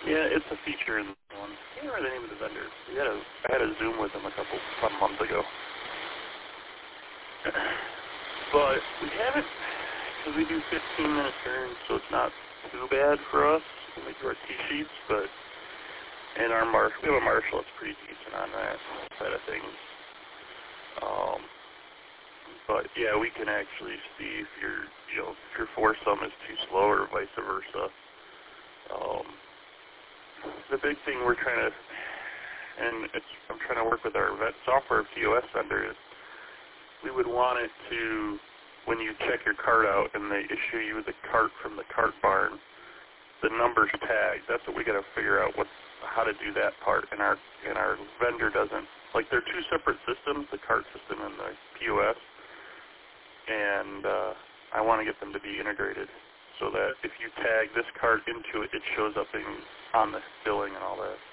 Yeah, it's a feature in this one. I can't remember the name of the vendor. I had a Zoom with them about a month ago. But we haven't, because we do 15-minute turns, so it's not too bad for us when we do our T-sheets, but, and we have a Marshall that's pretty decent on that side of things. But yeah, we can actually see if your foursome is too slow or vice versa. The big thing we're trying to, I'm trying to work with our vet software POS vendor is we would want it to, when you check your cart out and they issue you the cart from the cart barn, the number's tagged. That's what we got to figure out how to do that part. And our vendor doesn't, like they're two separate systems, the cart system and the POS. And I want to get them to be integrated so that if you tag this cart into it, it shows up on the billing and all that.